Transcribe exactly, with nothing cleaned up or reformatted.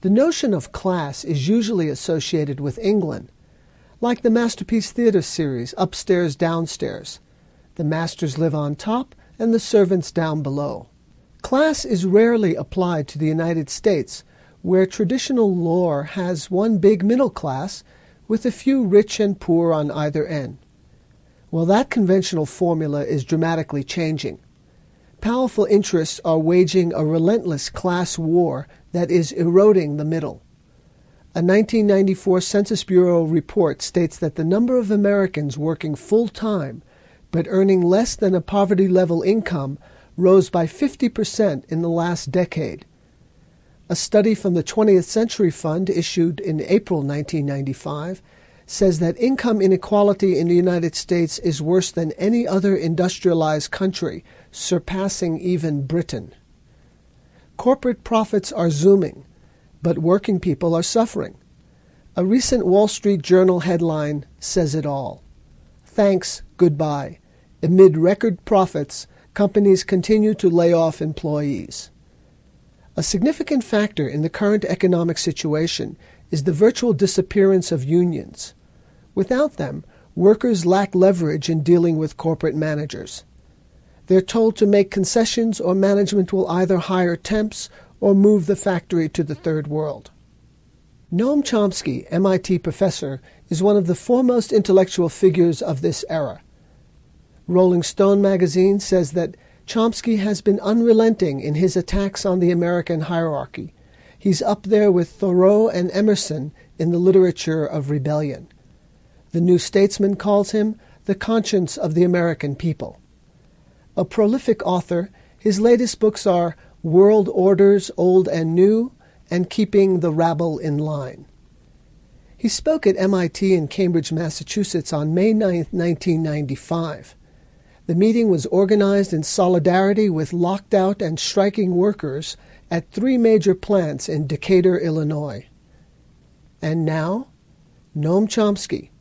The notion of class is usually associated with England, like the Masterpiece Theatre series, Upstairs, Downstairs. The masters live on top and the servants down below. Class is rarely applied to the United States, where traditional lore has one big middle class with a few rich and poor on either end. Well, that conventional formula is dramatically changing. Powerful interests are waging a relentless class war that is eroding the middle. A nineteen ninety-four Census Bureau report states that the number of Americans working full-time but earning less than a poverty-level income rose by fifty percent in the last decade. A study from the twentieth Century Fund issued in April nineteen ninety-five says that income inequality in the United States is worse than any other industrialized country, surpassing even Britain. Corporate profits are zooming, but working people are suffering. A recent Wall Street Journal headline says it all. Thanks, goodbye. Amid record profits, companies continue to lay off employees. A significant factor in the current economic situation is the virtual disappearance of unions. Without them, workers lack leverage in dealing with corporate managers. They're told to make concessions or management will either hire temps or move the factory to the third world. Noam Chomsky, M I T professor, is one of the foremost intellectual figures of this era. Rolling Stone magazine says that Chomsky has been unrelenting in his attacks on the American hierarchy. He's up there with Thoreau and Emerson in the literature of rebellion. The New Statesman calls him the conscience of the American people. A prolific author, his latest books are World Orders, Old and New, and Keeping the Rabble in Line. He spoke at M I T in Cambridge, Massachusetts on May ninth, nineteen ninety-five. The meeting was organized in solidarity with locked-out and striking workers at three major plants in Decatur, Illinois. And now, Noam Chomsky,